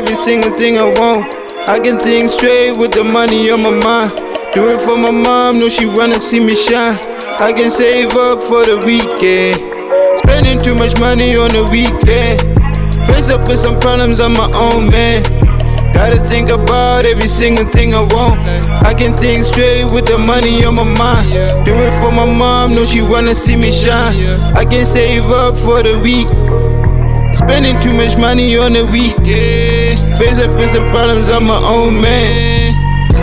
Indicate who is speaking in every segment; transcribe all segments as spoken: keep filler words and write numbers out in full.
Speaker 1: every single thing I want. I can think straight with the money on my mind. Do it for my mom, know she wanna see me shine. I can save up for the weekend. Spending too much money on the weekend. Face up with some problems on my own, man. Gotta think about every single thing I want. I can think straight with the money on my mind. Do it for my mom, know she wanna see me shine. I can save up for the week. Spending too much money on the weekend. Face up with some problems on my own, man.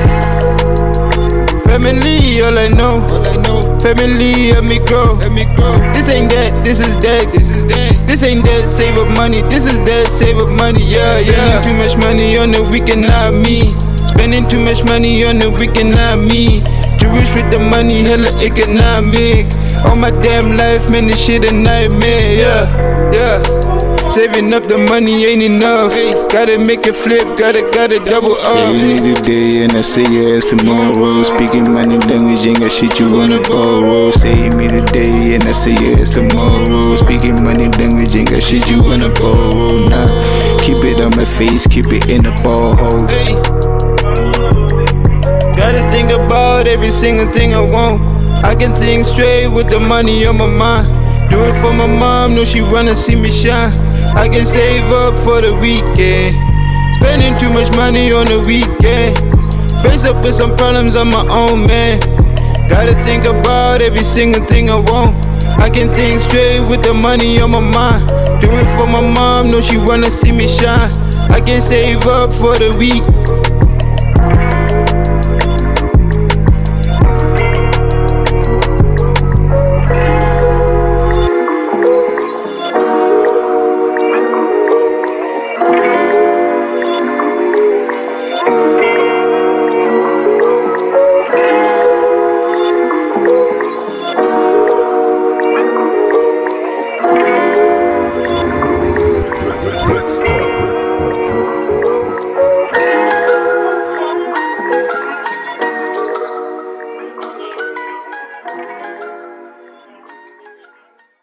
Speaker 1: Family, all I know. Family, help me grow. This ain't that, this is that. This ain't that, save up money. This is that, save up money, yeah, yeah. Spending too much money on the weekend, not me. Spending too much money on the weekend, not me. Too rich with the money, hella economic. All my damn life, man, this shit a nightmare, yeah, yeah. Saving up the money ain't enough. Gotta make it flip, gotta, gotta double up.
Speaker 2: Say me today and I say yes tomorrow. Speaking money language, ain't got shit you wanna borrow. Say me today and I say yes tomorrow. Speaking money language, ain't got shit you wanna borrow. Nah, keep it on my face, keep it in the ball hole.
Speaker 1: Gotta think about every single thing I want. I can think straight with the money on my mind. Do it for my mom, know she wanna see me shine. I can save up for the weekend. Spending too much money on the weekend. Face up with some problems on my own, man. Gotta think about every single thing I want. I can think straight with the money on my mind. Do it for my mom, know she wanna see me shine. I can save up for the week.